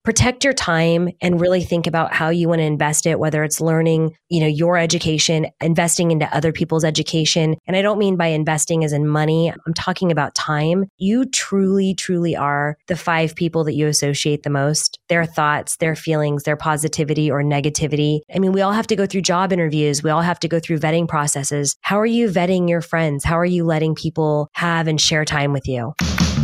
protect your time and really think about how you want to invest it, whether it's learning, your education, investing into other people's education. And I don't mean by investing as in money. I'm talking about time. You truly, truly are the 5 people that you associate the most, their thoughts, their feelings, their positivity or negativity. I mean, we all have to go through job interviews. We all have to go through vetting processes. How are you vetting your friends? How are you letting people have and share time with you?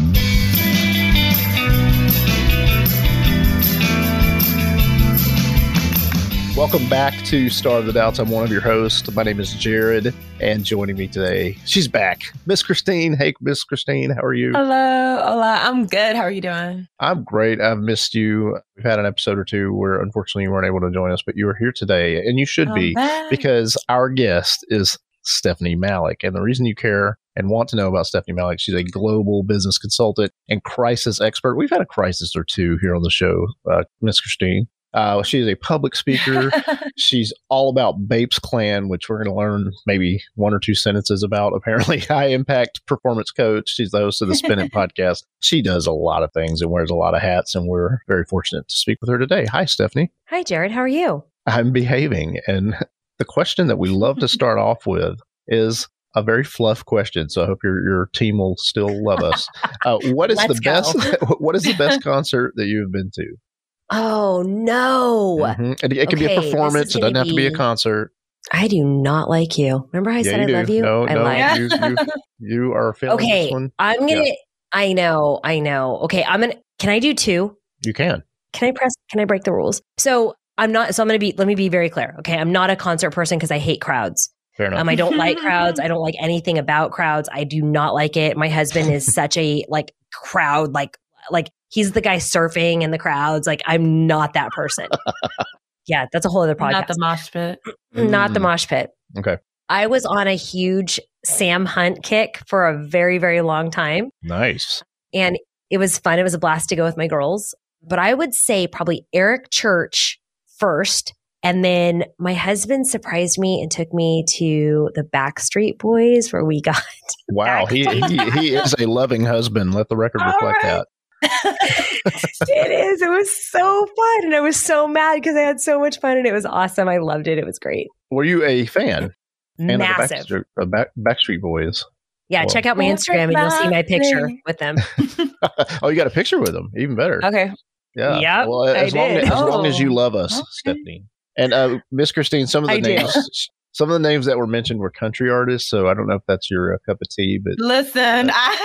Welcome back to Star of the Doubts. I'm one of your hosts. My name is Jared, and joining me today, she's back, Miss Christine. Hey, Miss Christine, how are you? Hello, hola. I'm good. How are you doing? I'm great. I've missed you. We've had an episode or two where unfortunately you weren't able to join us, but you are here today, and you should be, because our guest is Stephanie Malik. And the reason you care and want to know about Stephanie Malik, she's a global business consultant and crisis expert. We've had a crisis or two here on the show, Miss Christine. She's a public speaker. She's all about Bapes Clan, which we're going to learn maybe 1 or 2 sentences about. Apparently, high impact performance coach. She's the host of the Spin It podcast. She does a lot of things and wears a lot of hats, and we're very fortunate to speak with her today. Hi, Stephanie. Hi, Jared. How are you? I'm behaving. And the question that we love to start off with is a very fluff question. So I hope your team will still love us. What is the best concert that you've been to? Oh, no. Mm-hmm. It can be a performance. It doesn't have to be a concert. I do not like you. Remember how I said I love you? No, I lied. You are failing this one. I'm going to, I know. Okay, can I do 2? You can. Can I break the rules? So let me be very clear. Okay. I'm not a concert person because I hate crowds. Fair enough. I don't like crowds. I don't like anything about crowds. I do not like it. My husband is such a crowd, like he's the guy surfing in the crowds. Like, I'm not that person. Yeah, that's a whole other podcast. Not the mosh pit. Not the mosh pit. Okay. I was on a huge Sam Hunt kick for a very, very long time. Nice. And it was fun. It was a blast to go with my girls. But I would say probably Eric Church first. And then my husband surprised me and took me to the Backstreet Boys, where we got... Wow, he is a loving husband. Let the record reflect that. It is. It was so fun. And I was so mad because I had so much fun and it was awesome. I loved it. It was great. Were you a fan? Massive. Of Backstreet Boys. Yeah, check out my Instagram and you'll see my picture with them. Oh, you got a picture with them. Even better. Okay. Yeah. Yep, well, as long as you love us, Stephanie. And Miss Christine, some of the names that were mentioned were country artists, so I don't know if that's your cup of tea. But listen,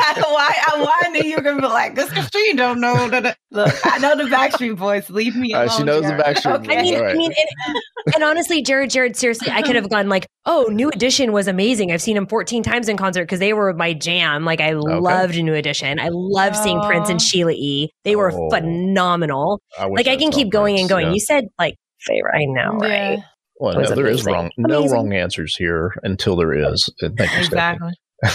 I knew you were going to be like, this Christine don't know. Look, I know the Backstreet Boys. Leave me alone. She knows the Backstreet Boys. And honestly, Jared, seriously, I could have gone like, oh, New Edition was amazing. I've seen them 14 times in concert because they were my jam. Like, I loved New Edition. I loved seeing Prince and Sheila E. They were phenomenal. I can keep going and going. Yeah. You said favorite. I know, right? Well, no, there is no wrong answers here until there is. Thank you, exactly.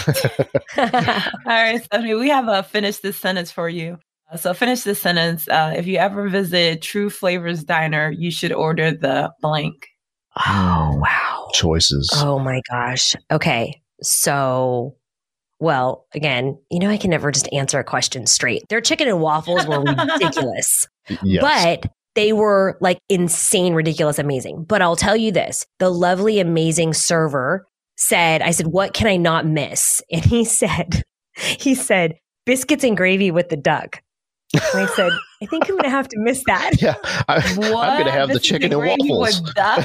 All right, Stephanie, we have a finish this sentence for you. So finish this sentence. If you ever visit True Flavors Diner, you should order the blank. Oh, wow. Choices. Oh, my gosh. Okay. So, well, again, I can never just answer a question straight. Their chicken and waffles were ridiculous. Yes. But they were insane, ridiculous, amazing. But I'll tell you this, the lovely, amazing server I said, what can I not miss? And he said, biscuits and gravy with the duck. And I said, I think I'm going to have to miss that. Yeah, I'm going to have the chicken and waffles.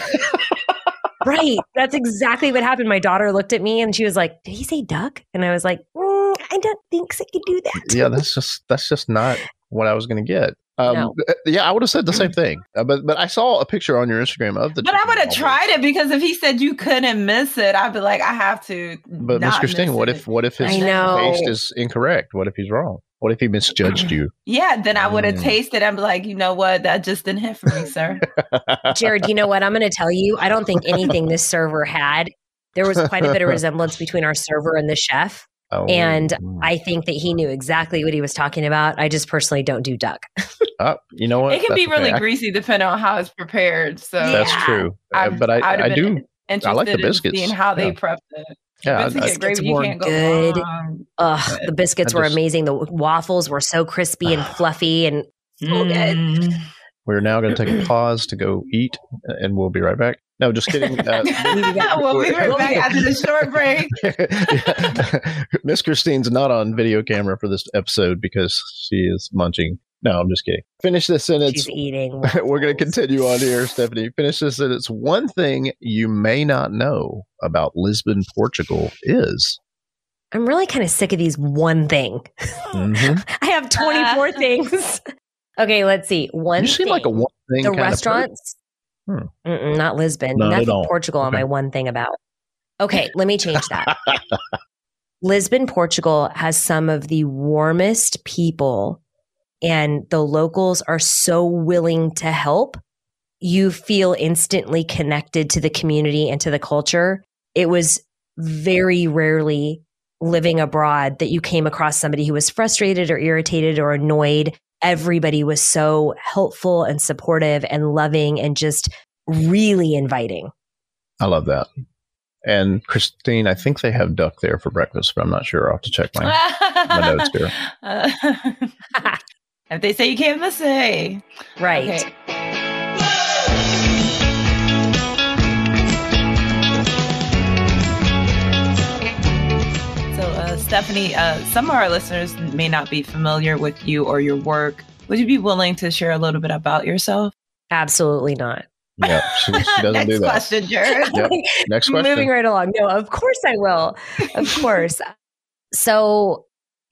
Right. That's exactly what happened. My daughter looked at me and she was like, did he say duck? And I was like, I don't think I could do that. Yeah, that's just not what I was going to get. No. Yeah, I would have said the same thing. But I saw a picture on your Instagram of the. But I would have tried it because if he said you couldn't miss it, I'd be like, I have to. But Miss Christine, what if his taste is incorrect? What if he's wrong? What if he misjudged you? Yeah, then I would have tasted and be like, you know what? That just didn't hit for me, sir. Jared, you know what? I'm going to tell you. I don't think anything this server had. There was quite a bit of resemblance between our server and the chef. Oh. And I think that he knew exactly what he was talking about. I just personally don't do duck. You know what? It can be really greasy depending on how it's prepared. So that's true. But I do. I like the biscuits. Seeing how they prepped it. Yeah, the biscuits were good. The biscuits were amazing. The waffles were so crispy and fluffy and So good. We're now going to take a pause to go eat, and we'll be right back. No, just kidding. We'll be right back after the short break. Miss Christine's not on video camera for this episode because she is munching. No, I'm just kidding. Finish this sentence. She's eating. We're going to continue on here, Stephanie. Finish this sentence. One thing you may not know about Lisbon, Portugal is... I'm really kind of sick of these one thing. Mm-hmm. I have 24 things. Okay, let's see. One You seem thing. like a one thing The kind of restaurants? Not Lisbon. Not at Nothing all. Portugal on Okay. my one thing about. Okay, let me change that. Lisbon, Portugal has some of the warmest people, and the locals are so willing to help. You feel instantly connected to the community and to the culture. It was very rarely living abroad that you came across somebody who was frustrated or irritated or annoyed. Everybody was so helpful and supportive and loving and just really inviting. I love that. And Christine, I think they have duck there for breakfast, but I'm not sure. I'll have to check my notes here. If they say you can't miss it. Right. Okay. Stephanie, some of our listeners may not be familiar with you or your work. Would you be willing to share a little bit about yourself? Absolutely not. Yeah, she doesn't Next do that. question, Jared. Yep. Next question. Moving right along. No, of course I will. Of course. So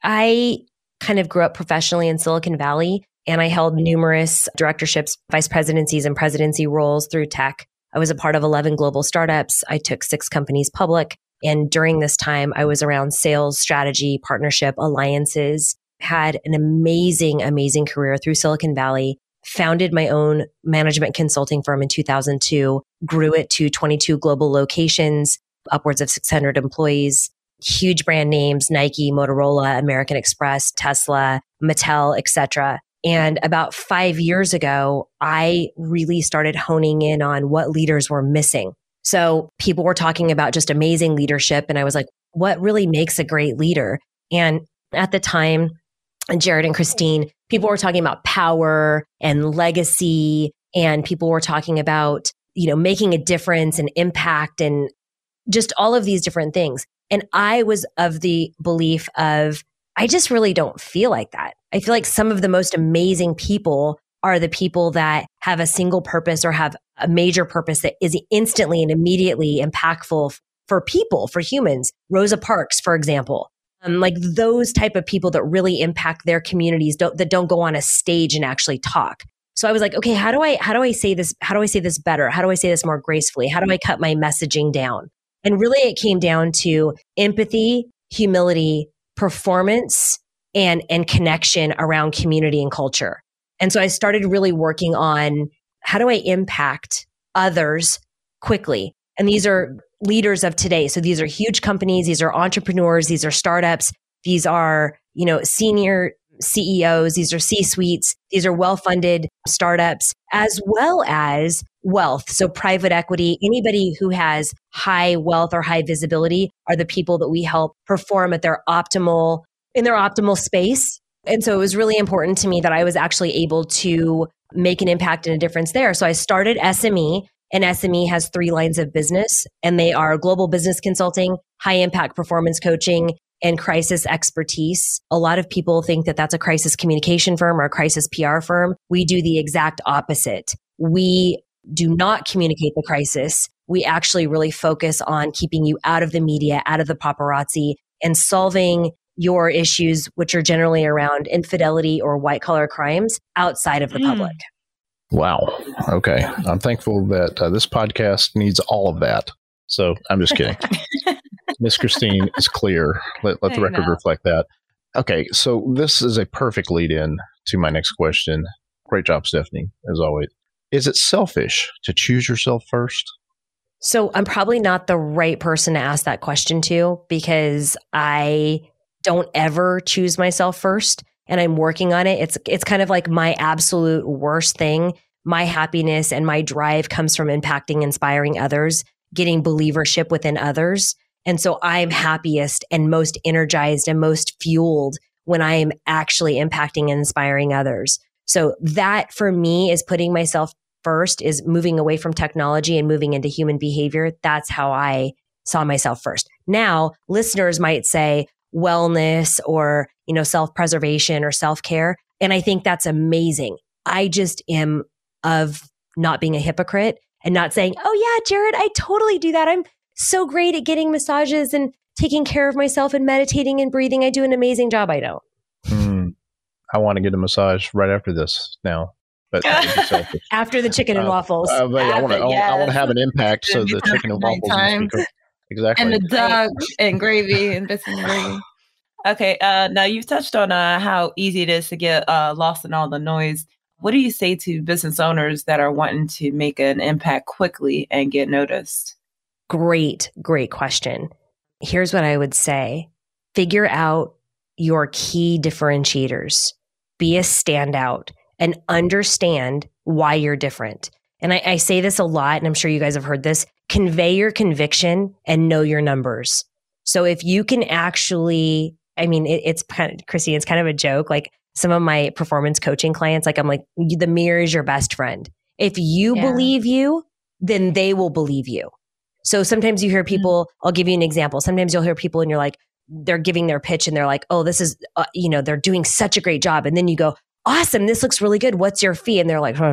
I kind of grew up professionally in Silicon Valley, and I held numerous directorships, vice presidencies, and presidency roles through tech. I was a part of 11 global startups. I took 6 companies public. And during this time, I was around sales, strategy, partnership, alliances, had an amazing, amazing career through Silicon Valley, founded my own management consulting firm in 2002, grew it to 22 global locations, upwards of 600 employees, huge brand names, Nike, Motorola, American Express, Tesla, Mattel, etc. And about 5 years ago, I really started honing in on what leaders were missing. So people were talking about just amazing leadership. And I was like, what really makes a great leader? And at the time, Jared and Christine, people were talking about power and legacy, and people were talking about, making a difference and impact and just all of these different things. And I was of the belief of, I just really don't feel like that. I feel like some of the most amazing people are the people that have a single purpose or have a major purpose that is instantly and immediately impactful for people, for humans. Rosa Parks, for example, like those type of people that really impact their communities, that don't go on a stage and actually talk. So I was like, okay, how do I say this? How do I say this better? How do I say this more gracefully? How do I cut my messaging down? And really it came down to empathy, humility, performance, and connection around community and culture. And so I started really working on how do I impact others quickly? And these are leaders of today. So these are huge companies. These are entrepreneurs. These are startups. These are, senior CEOs. These are C-suites. These are well-funded startups, as well as wealth. So private equity, anybody who has high wealth or high visibility are the people that we help perform at in their optimal space. And so it was really important to me that I was actually able to make an impact and a difference there. So I started SME, and SME has 3 lines of business, and they are global business consulting, high impact performance coaching, and crisis expertise. A lot of people think that that's a crisis communication firm or a crisis PR firm. We do the exact opposite. We do not communicate the crisis. We actually really focus on keeping you out of the media, out of the paparazzi, and solving your issues, which are generally around infidelity or white collar crimes outside of the public. Wow. Okay. I'm thankful that this podcast needs all of that. So I'm just kidding. Miss Christine is clear. Let the record reflect that. Okay. So this is a perfect lead in to my next question. Great job, Stephanie, as always. Is it selfish to choose yourself first? So I'm probably not the right person to ask that question to, because I don't ever choose myself first, and I'm working on it. It's kind of like my absolute worst thing. My happiness and my drive comes from impacting, inspiring others, getting believership within others. And so I'm happiest and most energized and most fueled when I am actually impacting and inspiring others. So that for me is putting myself first, is moving away from technology and moving into human behavior. That's how I saw myself first. Now, listeners might say wellness or, self-preservation or self-care. And I think that's amazing. I just am of not being a hypocrite and not saying, oh yeah, Jared, I totally do that. I'm so great at getting massages and taking care of myself and meditating and breathing. I do an amazing job. I don't. I want to get a massage right after this now. But after the chicken and waffles. I want to have an impact. So the chicken and waffles. Exactly. And the duck and gravy and bits and gravy. Okay. Now you've touched on how easy it is to get lost in all the noise. What do you say to business owners that are wanting to make an impact quickly and get noticed? Great question. Here's what I would say. Figure out your key differentiators. Be a standout and understand why you're different. And I say this a lot, and I'm sure you guys have heard this. Convey your conviction and know your numbers. So if you can actually, it's kind of, Christine, it's kind of a joke. Like some of my performance coaching clients, I'm like, the mirror is your best friend. If you believe you, then they will believe you. So sometimes you hear people, I'll give you an example. Sometimes you'll hear people and you're like, they're giving their pitch and they're like, oh, this is, they're doing such a great job. And then you go, awesome, this looks really good. What's your fee? And they're like,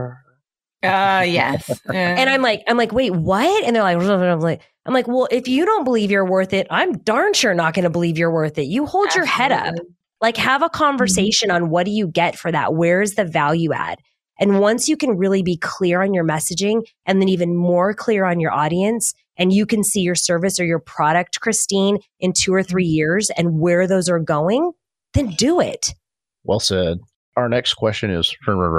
yes. And I'm like, wait, what? And they're like, I'm like, well, if you don't believe you're worth it, I'm darn sure not going to believe you're worth it. You hold your head up, have a conversation on what do you get for that? Where's the value add? And once you can really be clear on your messaging and then even more clear on your audience, and you can see your service or your product, Christine, in 2 or 3 years and where those are going, then do it. Well said. Our next question is...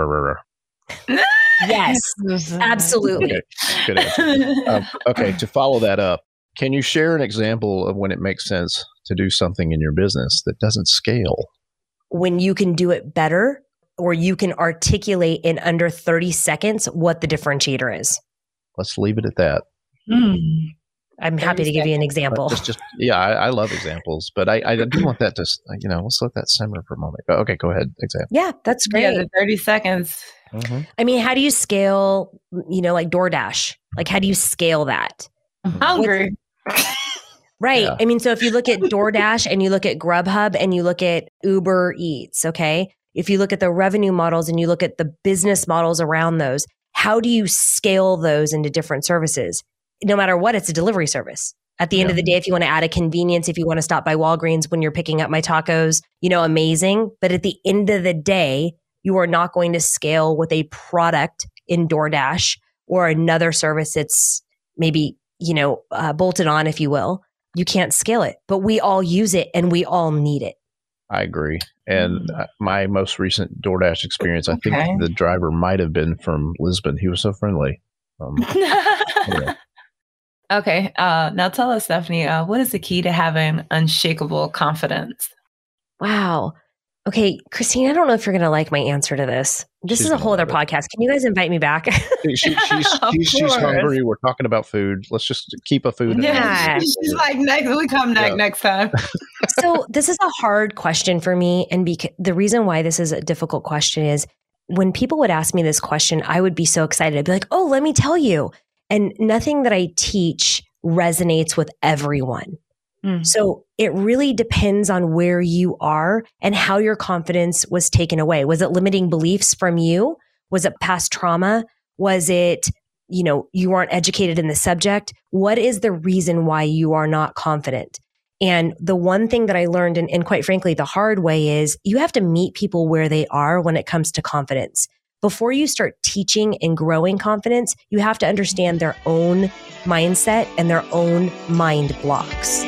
Yes, absolutely. Okay, good answer. Okay, to follow that up, can you share an example of when it makes sense to do something in your business that doesn't scale? When you can do it better, or you can articulate in under 30 seconds what the differentiator is. Let's leave it at that. I'm happy to give you an example. I love examples, but I do want that to, let's let that simmer for a moment. Okay, go ahead. Example. Yeah, that's great. Yeah, the 30 seconds. Mm-hmm. How do you scale, like DoorDash? How do you scale that? I'm hungry. Right. Yeah. So if you look at DoorDash and you look at Grubhub and you look at Uber Eats, okay? If you look at the revenue models and you look at the business models around those, how do you scale those into different services? No matter what, it's a delivery service. At the end of the day, if you want to add a convenience, if you want to stop by Walgreens when you're picking up my tacos, amazing. But at the end of the day, you are not going to scale with a product in DoorDash or another service that's maybe, bolted on, if you will. You can't scale it, but we all use it and we all need it. I agree. And my most recent DoorDash experience, I think the driver might have been from Lisbon. He was so friendly. Anyway. Okay. Now tell us, Stephanie, what is the key to having unshakable confidence? Wow. Okay, Christine, I don't know if you're going to like my answer to this. This is a whole other podcast. Can you guys invite me back? She's hungry. We're talking about food. Let's just keep a food. Yeah. She's like, we come next time. So this is a hard question for me. And the reason why this is a difficult question is when people would ask me this question, I would be so excited. I'd be like, oh, let me tell you. And nothing that I teach resonates with everyone. So it really depends on where you are and how your confidence was taken away. Was it limiting beliefs from you? Was it past trauma? Was it, you weren't educated in the subject? What is the reason why you are not confident? And the one thing that I learned, and quite frankly, the hard way, is you have to meet people where they are when it comes to confidence. Before you start teaching and growing confidence, you have to understand their own mindset and their own mind blocks.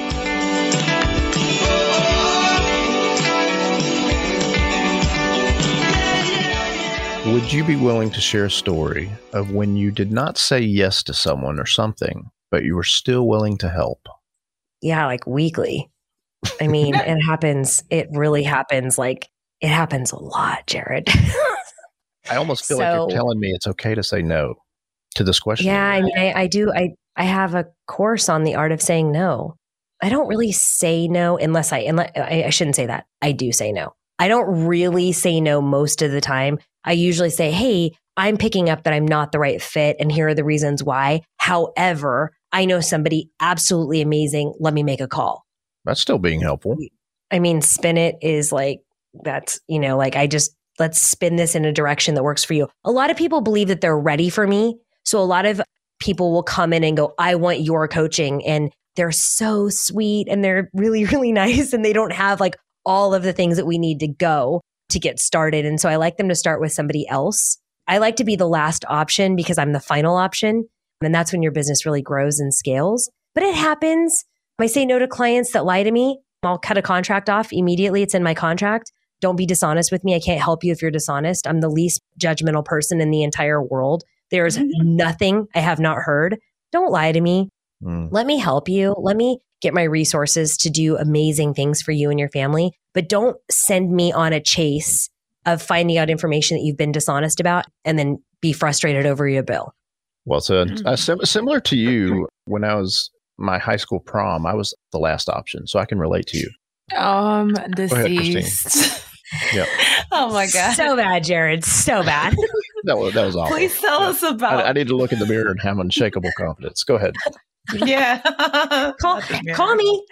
Would you be willing to share a story of when you did not say yes to someone or something, but you were still willing to help? Yeah, weekly. It happens. It really happens. It happens a lot, Jared. I almost feel like you're telling me it's okay to say no to this question. Yeah, I do. I have a course on the art of saying no. I don't really say no unless I shouldn't say that. I do say no. I don't really say no most of the time. I usually say, hey, I'm picking up that I'm not the right fit, and here are the reasons why. However, I know somebody absolutely amazing. Let me make a call. That's still being helpful. I mean, spin it is like, that's, let's spin this in a direction that works for you. A lot of people believe that they're ready for me. So a lot of people will come in and go, I want your coaching. And they're so sweet and they're really, really nice. And they don't have like all of the things that we need to go to get started. And so I like them to start with somebody else. I like to be the last option because I'm the final option. And that's when your business really grows and scales. But it happens. I say no to clients that lie to me. I'll cut a contract off immediately. It's in my contract. Don't be dishonest with me. I can't help you if you're dishonest. I'm the least judgmental person in the entire world. There's nothing I have not heard. Don't lie to me. Let me help you. Let me get my resources to do amazing things for you and your family. But don't send me on a chase of finding out information that you've been dishonest about and then be frustrated over your bill. Well, so similar to you, when I was my high school prom, I was the last option. So I can relate to you. Deceased. Yeah. Oh my God. So bad, Jared. So bad. That was awful. Please tell us about. I need to look in the mirror and have unshakable confidence. Go ahead. Yeah. Call me.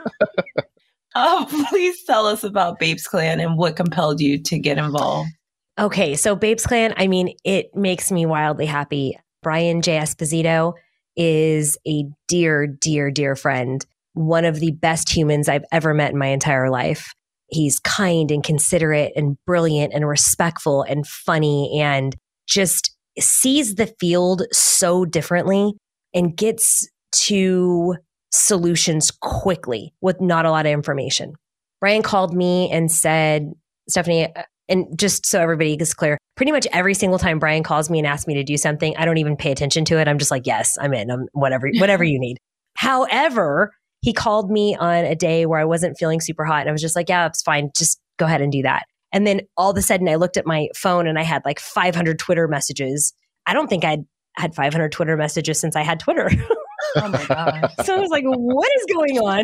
Please tell us about Babes Clan and what compelled you to get involved. Okay. So Babes Clan, I mean, it makes me wildly happy. Brian J. Esposito is a dear, dear, dear friend. One of the best humans I've ever met in my entire life. He's kind and considerate and brilliant and respectful and funny and just sees the field so differently and gets to solutions quickly with not a lot of information. Brian called me and said, Stephanie, and just so everybody is clear, pretty much every single time Brian calls me and asks me to do something, I don't even pay attention to it. I'm just like, yes, I'm in. I'm whatever you need. However, he called me on a day where I wasn't feeling super hot and I was just like, yeah, it's fine. Just go ahead and do that. And then all of a sudden I looked at my phone and I had like 500 Twitter messages. I don't think I'd had 500 Twitter messages since I had Twitter. Oh my God. So I was like, what is going on?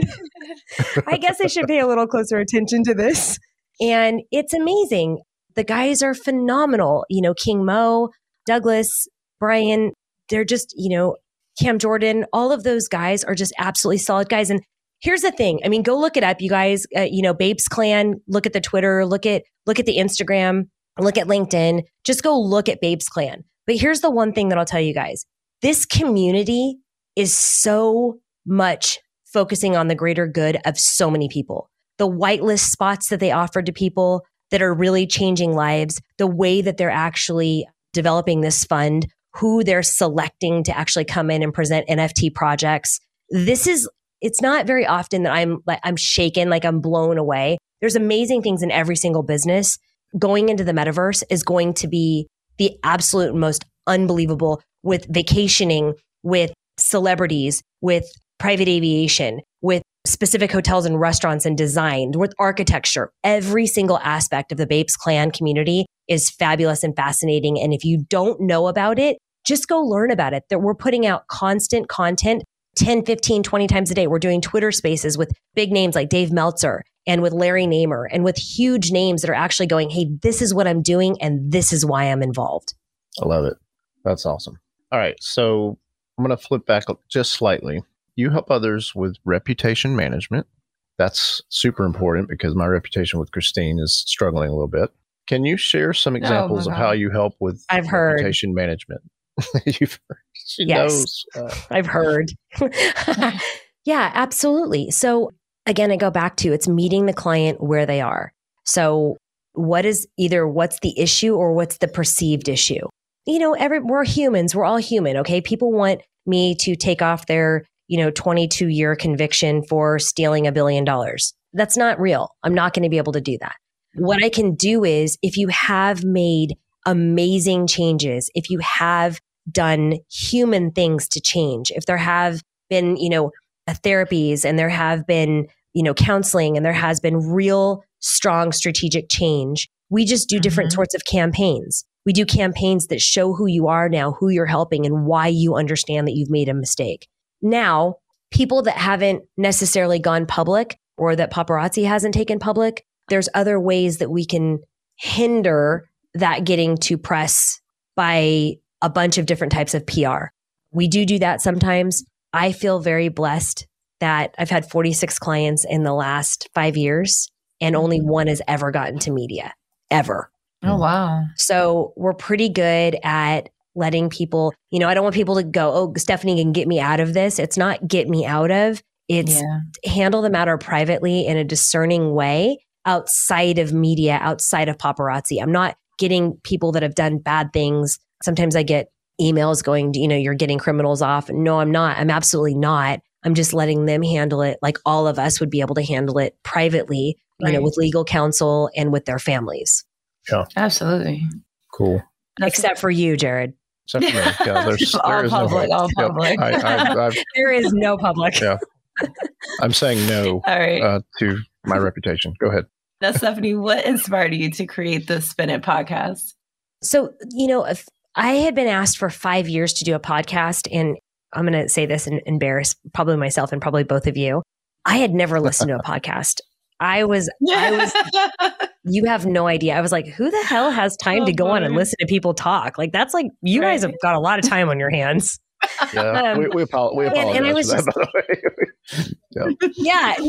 I guess I should pay a little closer attention to this. And it's amazing. The guys are phenomenal. King Mo, Douglas, Brian, they're just, Cam Jordan, all of those guys are just absolutely solid guys. And here's the thing. I mean, go look it up, you guys. Babes Clan, look at the Twitter, look at the Instagram, look at LinkedIn. Just go look at Babes Clan. But here's the one thing that I'll tell you guys. This community is so much focusing on the greater good of so many people. The whitelist spots that they offer to people that are really changing lives, the way that they're actually developing this fund, who they're selecting to actually come in and present NFT projects. It's not very often that I'm shaken, like I'm blown away. There's amazing things in every single business. Going into the metaverse is going to be the absolute most unbelievable, with vacationing, with celebrities, with private aviation, with specific hotels and restaurants and design, with architecture. Every single aspect of the Babes Clan community is fabulous and fascinating. And if you don't know about it, just go learn about it. That we're putting out constant content 10, 15, 20 times a day. We're doing Twitter spaces with big names like Dave Meltzer and with Larry Namer and with huge names that are actually going, hey, this is what I'm doing and this is why I'm involved. I love it. That's awesome. All right. So I'm going to flip back just slightly. You help others with reputation management. That's super important because my reputation with Christine is struggling a little bit. Can you share some examples of how you help with reputation management? She knows. I've heard. Yeah, absolutely. So again, I go back to it's meeting the client where they are. So what's the issue or what's the perceived issue? We're humans. We're all human. Okay. People want me to take off their 22-year conviction for stealing $1 billion. That's not real. I'm not going to be able to do that. What I can do is if you have made amazing changes, if you have done human things to change, if there have been, therapies and there have been, counseling and there has been real strong strategic change, we just do different sorts of campaigns. We do campaigns that show who you are now, who you're helping, and why you understand that you've made a mistake. Now, people that haven't necessarily gone public or that paparazzi hasn't taken public, there's other ways that we can hinder that getting to press by a bunch of different types of PR. We do that sometimes. I feel very blessed that I've had 46 clients in the last 5 years, and only one has ever gotten to media, ever. Oh, wow. So we're pretty good at letting people, I don't want people to go, oh, Stephanie can get me out of this. It's not get me out of, it's handle the matter privately in a discerning way outside of media, outside of paparazzi. I'm not getting people that have done bad things. Sometimes I get emails going, you're getting criminals off. No, I'm not. I'm absolutely not. I'm just letting them handle it like all of us would be able to handle it privately, with legal counsel and with their families. Yeah. Absolutely. Cool. Except for you, Jared. Except for me. Yeah, there is public, no all public. There is no public. Yeah. I'm saying no all right. To my reputation. Go ahead. Now, Stephanie, what inspired you to create the Spin It podcast? So, if I had been asked for 5 years to do a podcast, and I'm going to say this and embarrass probably myself and probably both of you, I had never listened to a podcast. I was, you have no idea. I was like, who the hell has time to go on and listen to people talk? Like, that's like, you guys have got a lot of time on your hands. Yeah, we apologize and I was for that, by the way.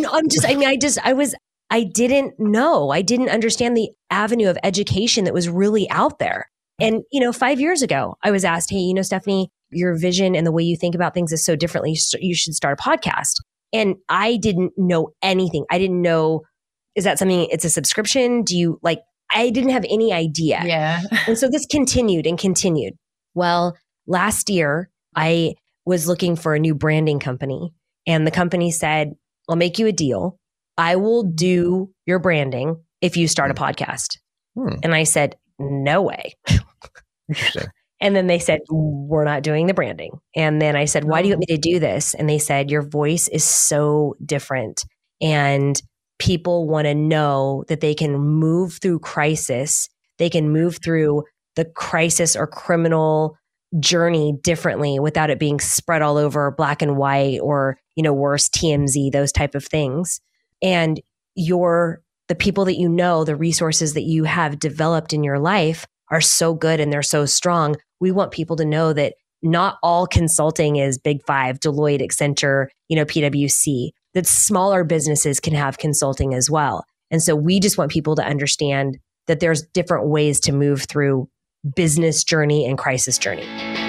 Yeah. I didn't know. I didn't understand the avenue of education that was really out there. And, 5 years ago, I was asked, hey, Stephanie, your vision and the way you think about things is so differently. You should start a podcast. And I didn't know anything. I didn't know, is that something, it's a subscription? I didn't have any idea. Yeah. And so this continued and continued. Well, last year, I was looking for a new branding company. And the company said, I'll make you a deal. I will do your branding if you start a podcast. And I said, no way. Interesting. And then they said, we're not doing the branding. And then I said, why do you want me to do this? And they said, your voice is so different. And people want to know that they can move through crisis. They can move through the crisis or criminal journey differently without it being spread all over black and white or, worse, TMZ, those type of things. And the people that the resources that you have developed in your life are so good and they're so strong. We want people to know that not all consulting is Big Five, Deloitte, Accenture, PwC, that smaller businesses can have consulting as well. And so we just want people to understand that there's different ways to move through business journey and crisis journey.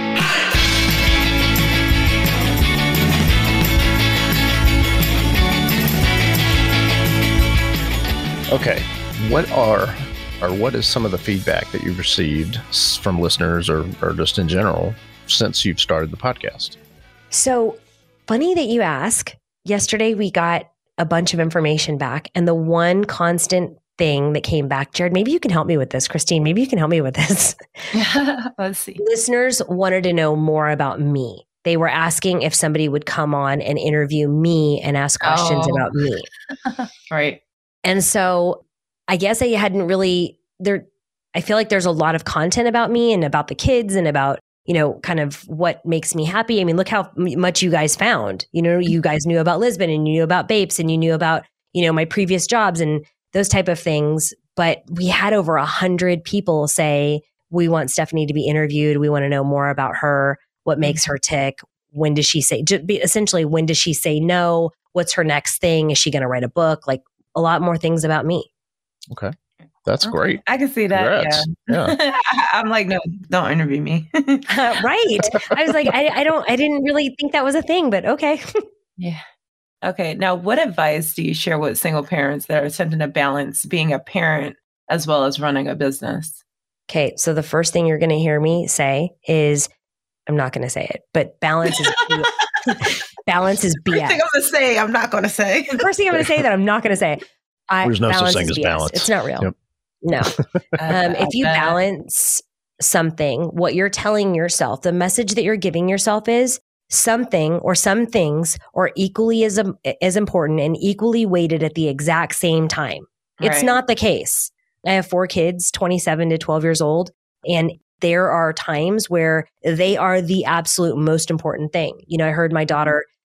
Okay. What is some of the feedback that you've received from listeners or just in general since you've started the podcast? So funny that you ask. Yesterday, we got a bunch of information back. And the one constant thing that came back, Jared, maybe you can help me with this. Christine, maybe you can help me with this. Let's see. Listeners wanted to know more about me. They were asking if somebody would come on and interview me and ask questions about me. Right. And so I guess I hadn't really I feel like there's a lot of content about me and about the kids and about, kind of what makes me happy. I mean, look how much you guys found. You guys knew about Lisbon and you knew about Bapes and you knew about, my previous jobs and those type of things. But we had over 100 people say, we want Stephanie to be interviewed. We want to know more about her. What makes her tick? When does she say, essentially, when does she say no? What's her next thing? Is she going to write a book? Like a lot more things about me. Okay. That's great. I can see that. Congrats. Yeah. I'm like, no, don't interview me. Right. I was like, I didn't really think that was a thing, but okay. Yeah. Okay. Now, what advice do you share with single parents that are attempting to balance being a parent as well as running a business? Okay. So the first thing you're going to hear me say is, I'm not going to say it, but balance is balance is BS. First thing I'm going to say, I'm not going to say. The first thing I'm going to say that I'm not going to say. There's no such thing as balance. It's not real. Yep. No. If you balance something, what you're telling yourself, the message that you're giving yourself is something or some things are equally as important and equally weighted at the exact same time. Right. It's not the case. I have 4 kids, 27 to 12 years old, and there are times where they are the absolute most important thing. I heard my daughter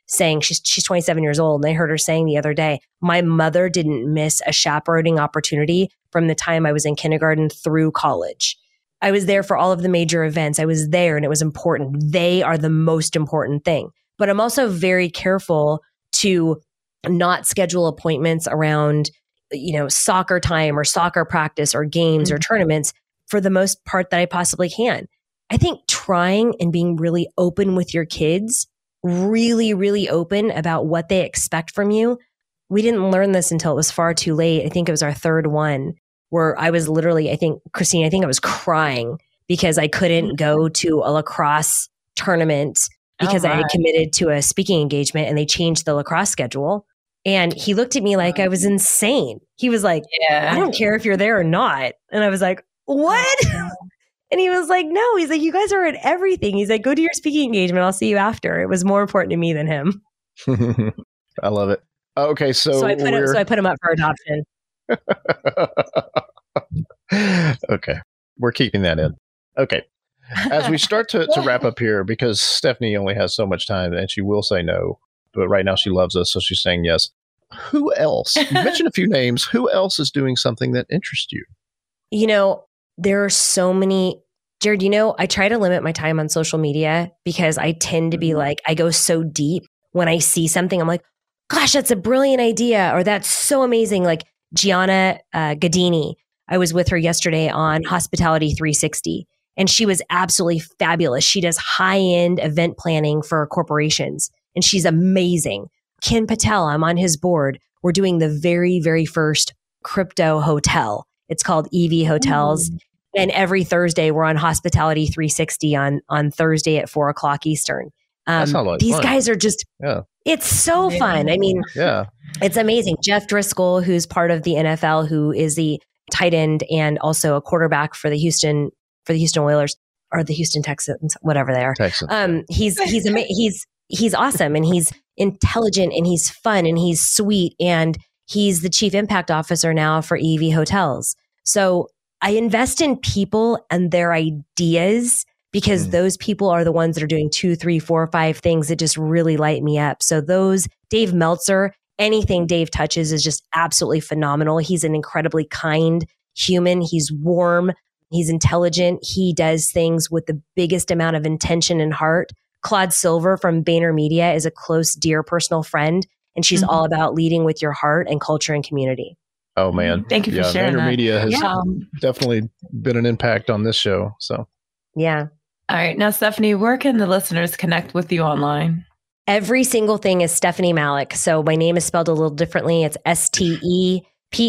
saying she's 27 years old. And I heard her saying the other day, my mother didn't miss a chaperoning opportunity from the time I was in kindergarten through college. I was there for all of the major events. I was there and it was important. They are the most important thing. But I'm also very careful to not schedule appointments around, soccer time or soccer practice or games or tournaments for the most part that I possibly can. I think trying and being really open with your kids, really, really open about what they expect from you. We didn't learn this until it was far too late. I think it was our third one where I was literally, Christine, I was crying because I couldn't go to a lacrosse tournament because I had committed to a speaking engagement and they changed the lacrosse schedule. And he looked at me like I was insane. He was like, I don't care if you're there or not. And I was like, what? And he was like, no, he's like, you guys are at everything. He's like, go to your speaking engagement. I'll see you after. It was more important to me than him. I love it. Okay. So I put him up for adoption. Okay. We're keeping that in. Okay. As we start to wrap up here, because Stephanie only has so much time and she will say no, but right now she loves us. So she's saying yes. Who else? You mentioned a few names. Who else is doing something that interests you? There are so many. Jared, I try to limit my time on social media because I tend to be like, I go so deep when I see something. I'm like, gosh, that's a brilliant idea. Or that's so amazing. Like Gianna Gadini. I was with her yesterday on Hospitality 360 and she was absolutely fabulous. She does high-end event planning for corporations and she's amazing. Ken Patel, I'm on his board. We're doing the very, very first crypto hotel. It's called EV Hotels. And every Thursday we're on Hospitality 360 on Thursday at 4:00 Eastern. These guys are just, it's so fun. I mean, it's amazing. Jeff Driscoll, who's part of the NFL, who is the tight end and also a quarterback for the Houston Oilers or the Houston Texans, whatever they are. He's awesome and he's intelligent and he's fun and he's sweet and he's the chief impact officer now for EV Hotels. So I invest in people and their ideas because those people are the ones that are doing 2, 3, 4, 5 things that just really light me up. So those, Dave Meltzer, anything Dave touches is just absolutely phenomenal. He's an incredibly kind human. He's warm. He's intelligent. He does things with the biggest amount of intention and heart. Claude Silver from VaynerMedia is a close, dear personal friend. And she's all about leading with your heart and culture and community. Oh, man. Thank you for sharing VaynerMedia has definitely been an impact on this show. So, yeah. All right. Now, Stephanie, where can the listeners connect with you online? Every single thing is Stephanie Malik. So my name is spelled a little differently. It's STEPHYNIE,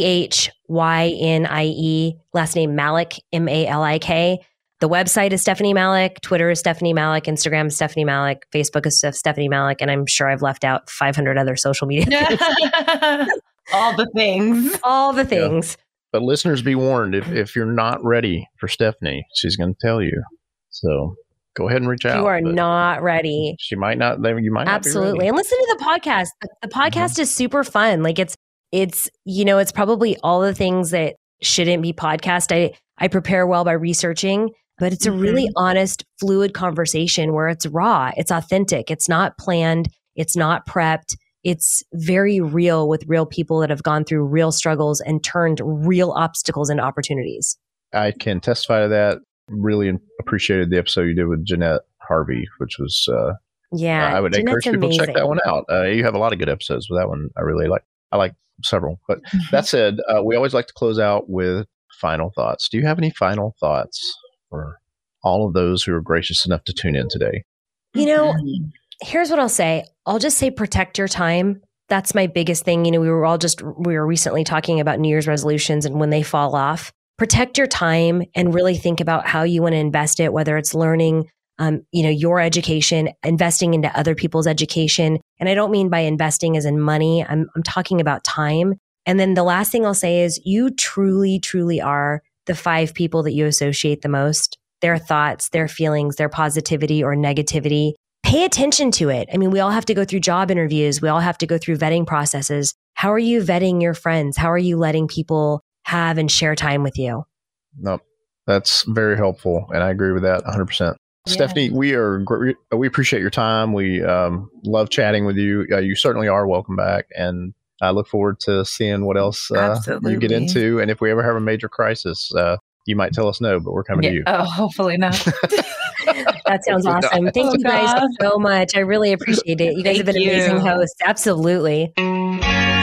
last name Malik, MALIK. The website is Stephanie Malik. Twitter is Stephanie Malik. Instagram is Stephanie Malik. Facebook is Stephanie Malik. And I'm sure I've left out 500 other social media. All the things. All the things. Yeah. But listeners, be warned. If you're not ready for Stephanie, she's going to tell you. So go ahead and reach out. You are not ready. She might not. You might not. Absolutely. And listen to the podcast. The podcast is super fun. Like it's probably all the things that shouldn't be podcast. I prepare well by researching, but it's a really honest, fluid conversation where it's raw, it's authentic, it's not planned, it's not prepped. It's very real with real people that have gone through real struggles and turned real obstacles into opportunities. I can testify to that. Really appreciated the episode you did with Jeanette Harvey, which was, I would encourage people to check that one out. You have a lot of good episodes, but that one I really like. I like several. But that said, we always like to close out with final thoughts. Do you have any final thoughts for all of those who are gracious enough to tune in today? Here's what I'll say. I'll just say protect your time. That's my biggest thing. We were recently talking about New Year's resolutions and when they fall off. Protect your time and really think about how you want to invest it, whether it's learning, your education, investing into other people's education. And I don't mean by investing as in money. I'm talking about time. And then the last thing I'll say is you truly, truly are the 5 people that you associate the most, their thoughts, their feelings, their positivity or negativity. Pay attention to it. I mean, we all have to go through job interviews. We all have to go through vetting processes. How are you vetting your friends? How are you letting people have and share time with you? No, that's very helpful. And I agree with that 100%. Stephanie, we appreciate your time. We love chatting with you. You certainly are welcome back. And I look forward to seeing what else you get into. And if we ever have a major crisis, you might tell us no, but we're coming to you. Oh, hopefully not. That sounds awesome. Thank you guys so much. I really appreciate it. You guys have been amazing hosts. Absolutely.